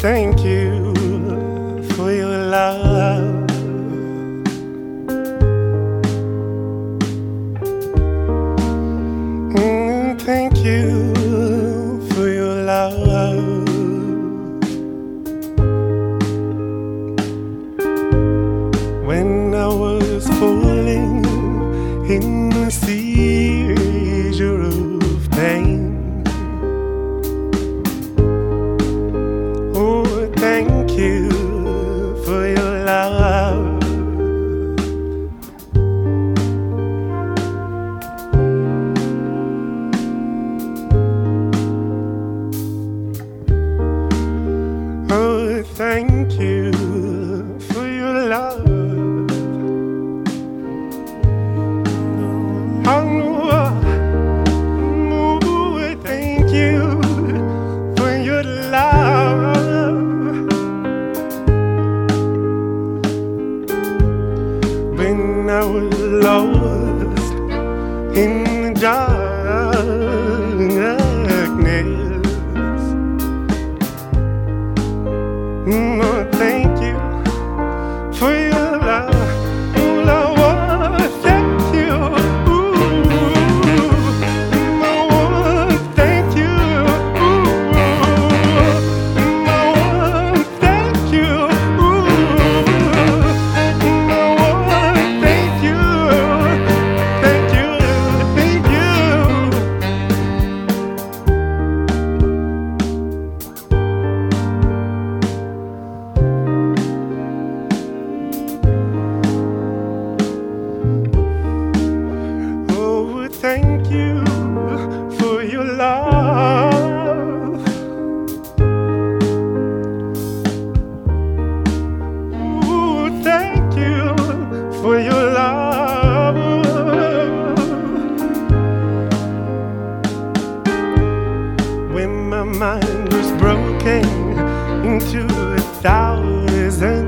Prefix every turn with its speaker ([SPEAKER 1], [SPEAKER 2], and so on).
[SPEAKER 1] thank you for your love. Thank you for your love. When I was falling in a seizure of pain, oh, thank you for your love. Oh, thank you for your love. Oh, thank you for your love. When I was lost in the darkness, oh, thank you for your love. Oh, Lord, thank you. Ooh, Lord, thank you. Ooh, Lord, thank you. Ooh, Lord, thank you. Thank you, thank you. Thank you for your love. Ooh, thank you for your love. When my mind was broken into 1,000